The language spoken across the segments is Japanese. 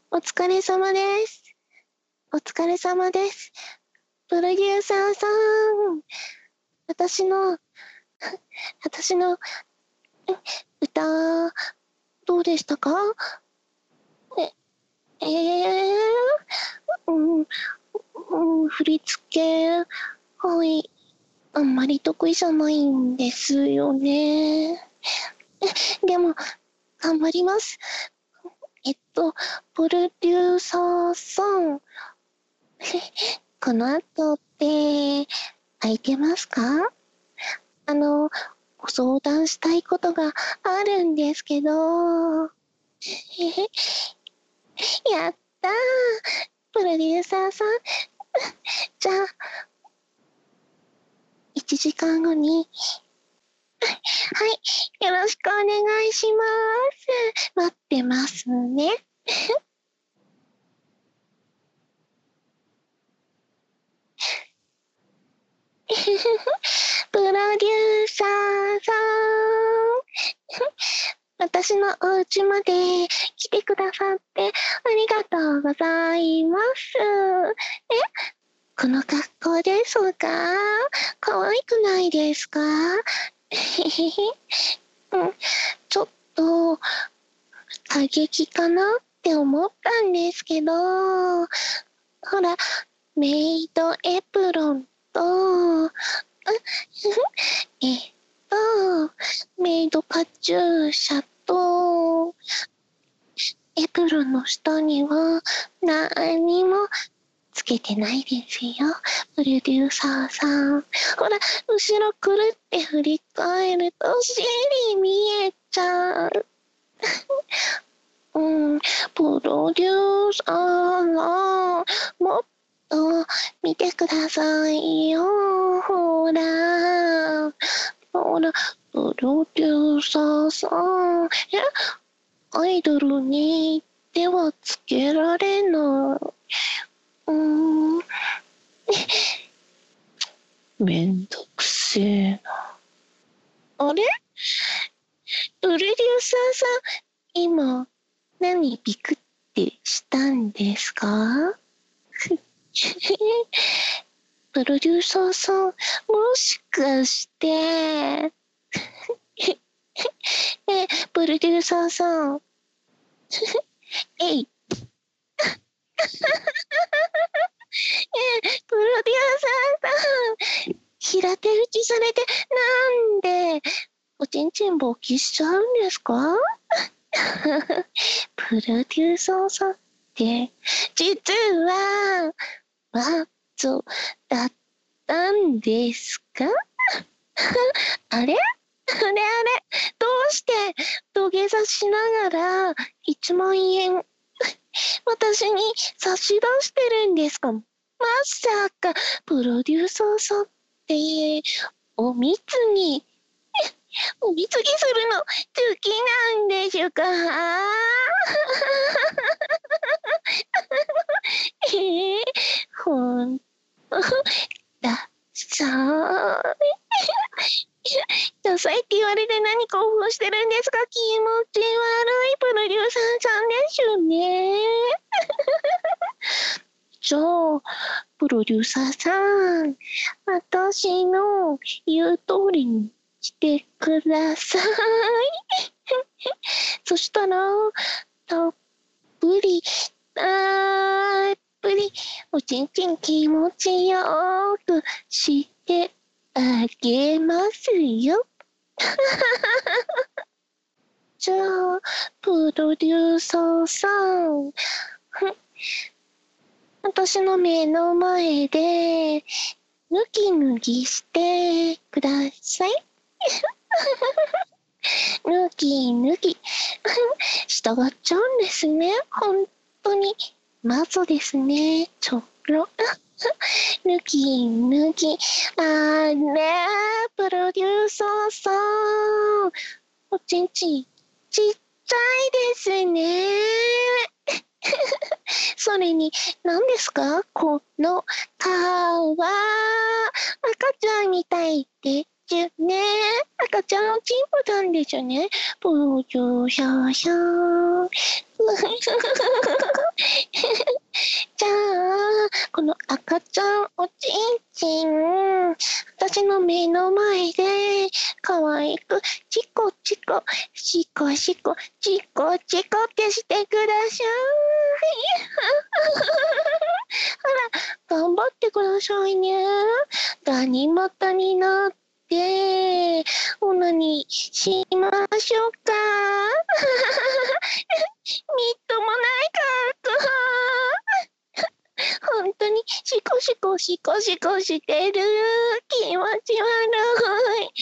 お疲れ様です。お疲れ様です。プロデューサーさん。私の歌、どうでしたか？え、うん、振り付け、はい、あんまり得意じゃないんですよね。でも、頑張ります。プロデューサーさん、この後って、空いてますか？ご相談したいことがあるんですけど。やったー、プロデューサーさん。じゃあ、1時間後に、はい、よろしくお願いします。待ってますね。プロデューサーさん。私のお家まで来てくださってありがとうございます。この格好ですか？可愛くないですか？ちょっと過激かなって思ったんですけど、ほら、メイドエプロンと、えっメイドカチューシャと、エプロンの下には何もつけてないですよ、プロデューサーさん。ほら、後ろくるって振り返ると尻見えちゃう。プロデューサーがもっと見てくださいよ。ほら、プロデューサーさん。アイドルに手はつけられない。めんどくせえな。あれ？プロデューサーさん、今、何ビクってしたんですか？プロデューサーさん、もしかして、プロデューサーさん、えい、プロデューサーさん、平手打ちされて、なんで、おちんちん勃起しちゃうんですか？プロデューサーさんって、実は、マッチョだったんですか？あれどうして土下座しながら1万円私に差し出してるんですか？まさか、プロデューサーさんって、おみつに、おみつぎするの好きなんでしょうか？ほんと、ださダサいって言われて何興奮してるんですか？気持ち悪いプロデューサーさんですよね。じゃあ、プロデューサーさん、私の言う通りにしてください。そしたら、たっぷり、たっぷり、おちんちん気持ちよくしてあげますよ。じゃあ、プロデューサーさん、私の目の前で、ぬきぬきしてください。ぬきぬき。従っちゃうんですね。本当に。マゾですね。ちょろ。ぬきぬき。あれプロデューサーさん。おちんちん、ちっちゃいですね。それに、何ですかこの顔は、赤ちゃんみたいですよね。赤ちゃんのチンポなんですよね。プロデューサーさん。 赤ちゃんおちんちん、私の目の前で可愛くチコチコシコシコチコチコってしてください。ほら頑張ってくださいね。ガニ股になってオナニーしましょうか。みっともないか本当にシコシコシコシコしてる。気持ち悪い。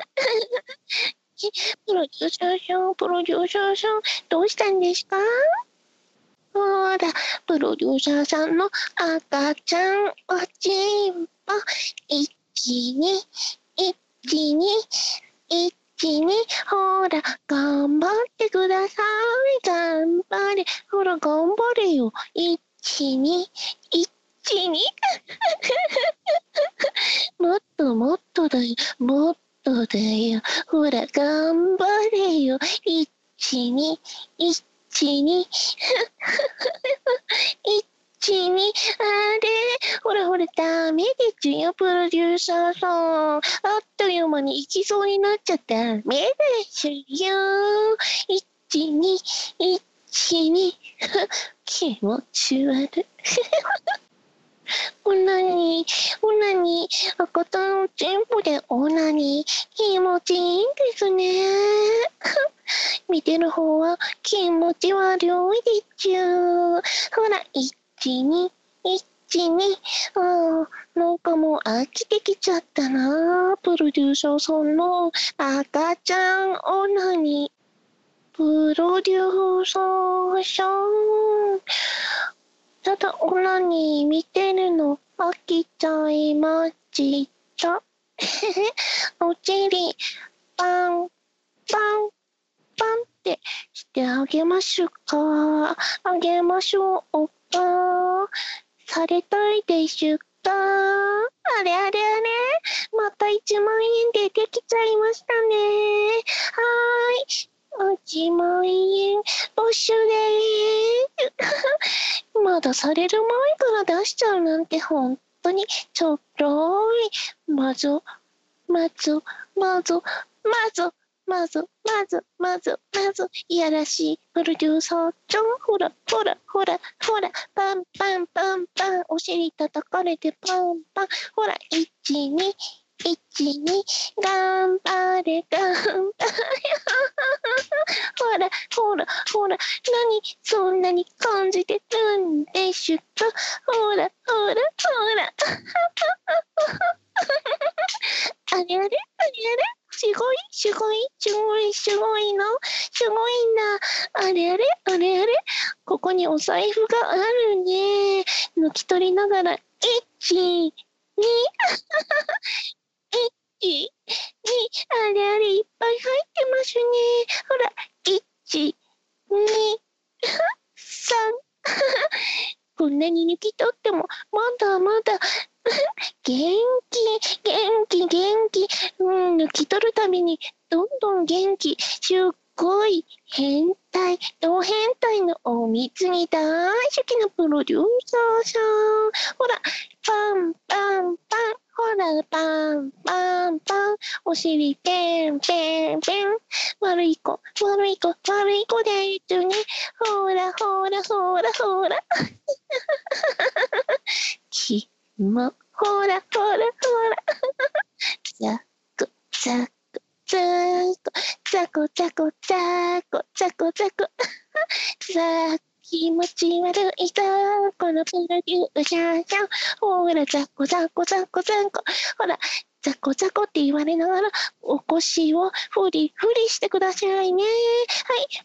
プロデューサーさん、プロデューサーさん、どうしたんですか？ほら、プロデューサーさんの赤ちゃんおちんぽ、1、2、1、2、1、2、ほら、頑張ってください。頑張れ。ほら、頑張れよ。1、2、1、2。もっともっとだよ。もっとだよ。ほら、頑張れよ。1、2、1、2。1、2、あれほらほら、ダメですよ、プロデューサーさん。あっという間に行きそうになっちゃダメですよ。1、2、1、2。気持ち悪い。オナニー、赤ちゃん全部でオナニー、気持ちいいんですね。見てる方は気持ち悪いでちゅ。ほら、1、2、1、2。なんかもう飽きてきちゃったな。プロデューサーさんの赤ちゃんオナニー。プロデューサーさん。ただオナニー見てるの飽きちゃいました。お尻、パン、パン、パンってしてあげましょうか。あげましょうか。されたいでしゅか。あれあれあれ。また1万円出てきちゃいましたね。はーい。1万円没収でーす。まだされる前から出しちゃうなんて本当にちょろい。まず、まず、まず、まず、まず、まず、まず、まず、いやらしいプロデューサーちゃん、ほら、ほら、ほら、ほら、パンパンパンパン、お尻叩かれてパンパン、ほら、1、2、1、2、頑張れ、頑張れ。ほら、ほら、ほら、何、そんなに感じてるんでしゅか。ほら、ほら、ほら。あれあれあれあれすごいすごいすごいすごいのすごいな。あれあれあれあれここにお財布があるね。抜き取りながら、1、2、1、2、あれあれいっぱい入ってますね。ほら、1、2、3。こんなに抜き取っても、まだまだ、元気、元気、元気。抜き取るたびに、どんどん元気。すっごい、変態、ド変態のお水に大好きなプロデューサーさん。ほら、パン、パン、パン。ほら、パン、パン、パン。お尻、ペン、ペン、ペン。悪い子、悪い子、悪い子ですね。ほら、ほら、ほら、ほら。きも、ほら、ほら、ほら。ザク、ザク、ザク、ザコ、ザコ、ザコ、ザコ、ザコ。ザ気持ち悪いぞ、このプロデューサーさん。ほら、ザコ、ザコ、ザコ、ザコ。ほら、ザコザコって言われながら、お腰をフリフリしてくださいね。はい、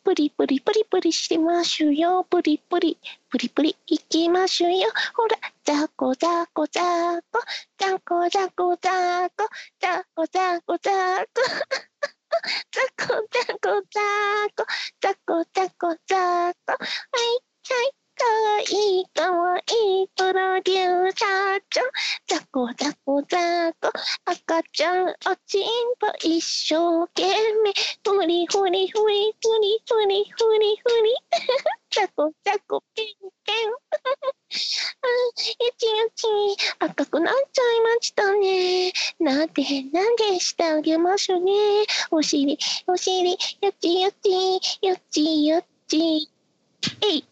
プリプリプリプリしてますよ。プリプリ、プリプリいきますよ。ほら、ザコザコザコ、ザコザコザコ、ザコザコザコ。ザコザコザコ、ザコザコザコ。はい、はい。かわいいかわいいプロデューサーちゃん。ザコザコザコ。赤ちゃんおちんぽ一生懸命。ふりふりふりふりふりふりふり。ザコザコペンペン。 よち、赤くなっちゃいましたね。なんでしてあげましょうね。お尻、よちよち、よちよち。えい。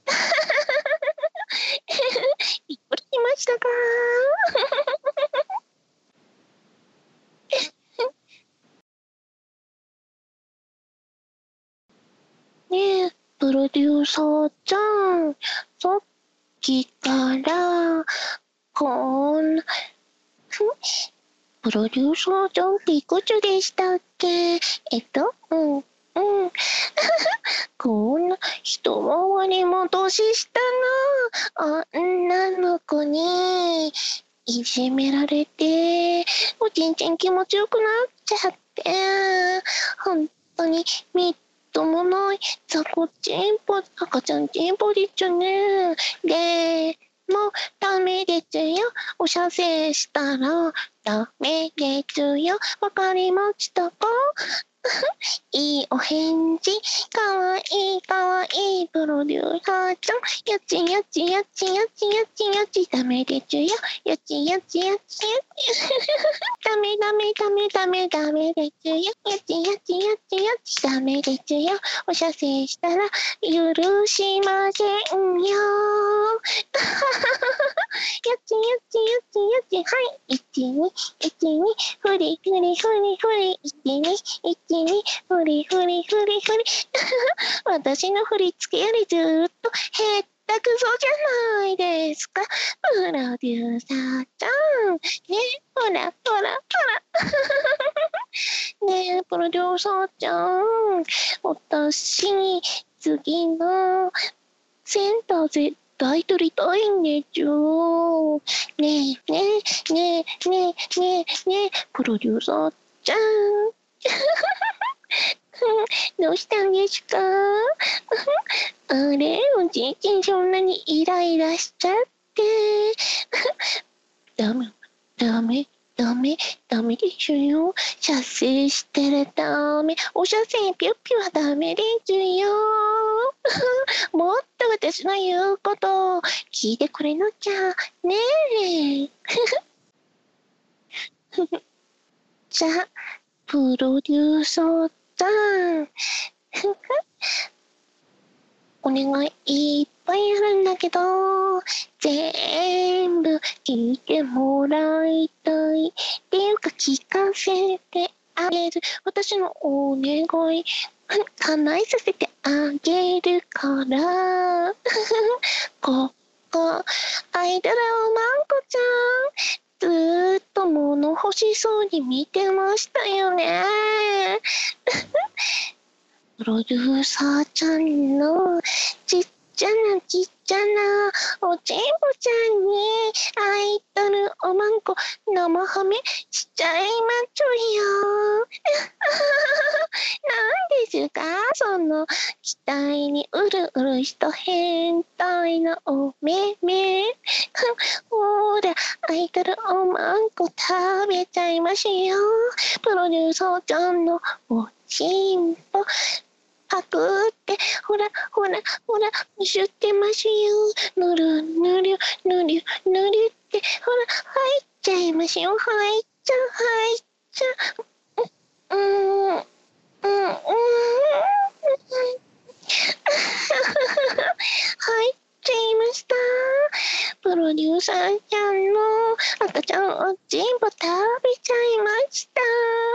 びっくりしましたか？ねえ、プロデューサーちゃん、さっきから、こんな、プロデューサーちゃんっていくつでしたっけ？うん、うん。こんな一回りも年下の女の子にいじめられて、おちんちん気持ちよくなっちゃって、本当にみっともない雑魚ちんぽ、赤ちゃんちんぽでちゅね。でもダメですよ。お射精したらダメですよ。わかりましたか？いいお返事。かわいいかわいいプロデューサーちゃん。よちよちよちよちよちよちダメですよ。よちよちよちよち。ダメダメダメダメダメですよ。よちよちよちよちダメですよ。お射精したら許しませんよ。よちよちよちよち。はい。1、2、ふりふりふりふり。1、2、ふりふりふりふり。私の振り付けよりずっとへったくそじゃないですか。プロデューサーちゃん。ね、ほらほらほら。ねえ、プロデューサーちゃん。私、次のセンター絶対取りたいんでちゅ。ねえ、ねえ、ねえ、ねえ、ねえ、ねえ、プロデューサーちゃん。どうしたんですか？あれ、おじいちゃんそんなにイライラしちゃって。ダメ、ダメ、ダメ、ダメでしょよ。射精したらダメ。お射精ピュッピュはダメですよ。もっと私の言うことを聞いてくれなきゃ。ねえ。じゃあ、プロデューサーさん。お願いいっぱいあるんだけど、全部聞いてもらいたい。っていうか聞かせてあげる。私のお願い、叶えさせてあげるから。ここ、アイドルおまんこちゃん。ずーっと物欲しそうに見てましたよね。プロデューサーちゃんのちっちゃなちっちゃなおちんぽちゃんにアイドルおまんこ生ハメしちゃいまちょよ。なんですかその期待にうるうるした変態なお目目。ほら、アイドルおまんこ食べちゃいますよ。プロデューサーちゃんのおちんぽ。パクって、ほら、ほら、ほら、吸ってますよ。ぬるぬる、ぬる、ぬるって、ほら、入っちゃいますよ。入っちゃう、入っちゃう。うん、うん、うん。入っちゃいました。プロデューサーちゃんの赤ちゃんを全部食べちゃいました。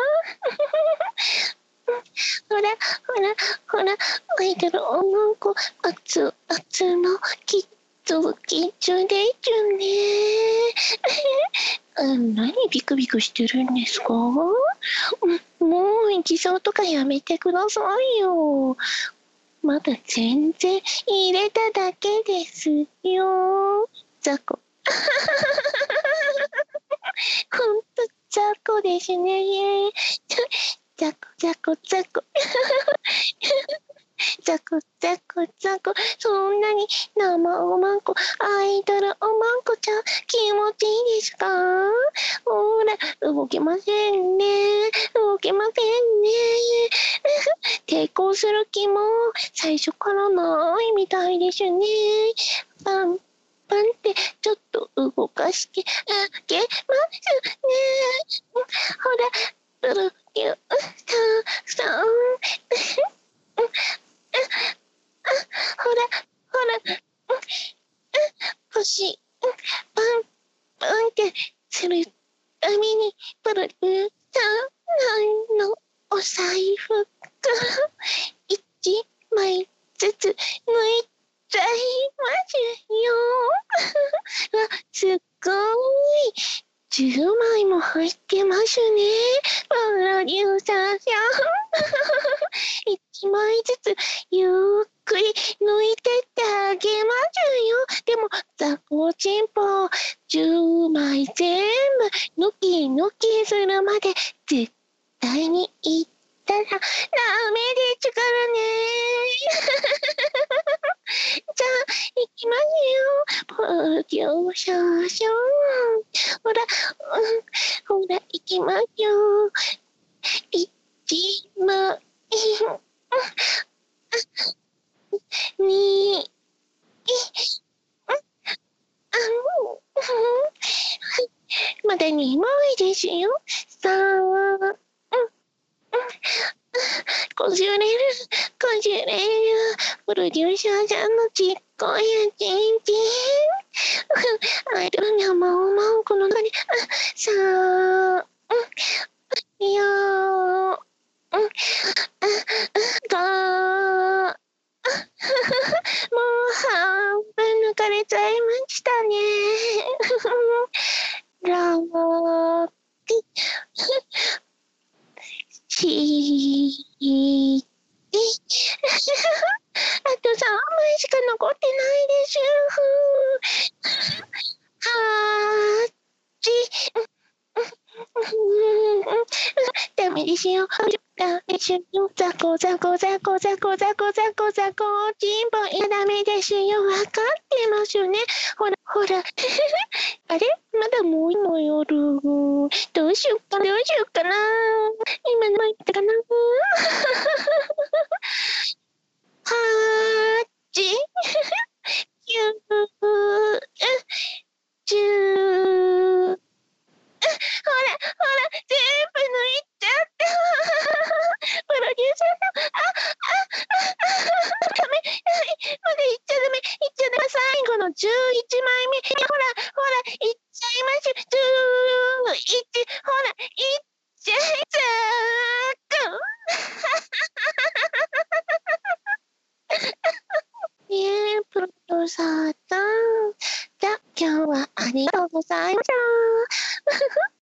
ほら、ほら、ほら、アイドル女の子、熱々のキッズキッズでちゅね。何ビクビクしてるんですか？もう液晶とかやめてくださいよ。まだ全然入れただけですよ。雑魚。ほんと雑魚ですね。雑魚、雑魚、雑魚。ザクザクザク、そんなに生おまんこ、アイドルおまんこちゃん、気持ちいいですか？ほら、動けませんね。動けませんね。抵抗する気も最初からないみたいですね。パンパンってちょっと動でも雑魚チンポ10枚全部抜き抜きするまで絶対に言ったらダメですからね。じゃあ、行きますよ。プロデューサーさん。ほら、ほら、行きますよ。1枚、2、まだ2枚ですよ。3、こじれる、こじれる。プロデューサーさんのちっこいやちんちん。アイドルにはまうまうこの中に、さあ、よが、もう半分抜かれちゃいましたね。ラーしーあと3枚しか残ってないです。はーち、ダメですよ。ダメですよ。ザコザコザコザコザコザコザコチンポいやダメですよ。わかってますよね。ほらほら。あれまだもう今夜。どうしようかな。どうしようかな。今の言ったかな。はーち、きゅー、じゅー。ほら、ほら、全部抜いちゃった。プロデューサーさん、ダメ、まだいっちゃダメ、いっちゃダメ、最後の11枚目。ほら、ほら、いっちゃいましょ。11、ほら、いっちゃい、ざーく。ねえ、プロデューサーさん。じゃあ、今日はありがとうございました。